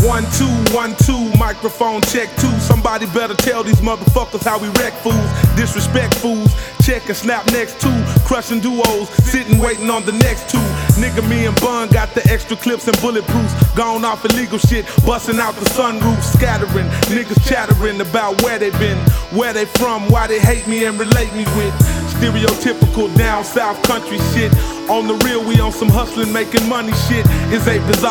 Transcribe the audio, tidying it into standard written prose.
1, 2, 1, 2, microphone check 2. Somebody better tell these motherfuckers how we wreck fools, disrespect fools, check and snap next two, crushing duos, sitting waiting on the next two. Nigga, me and Bun got the extra clips and bulletproofs, gone off illegal shit, busting out the sunroof, scattering, niggas chattering about where they been, where they from, why they hate me and relate me with stereotypical down south country shit. On the real, we on some hustling, making money shit. Is a bizarre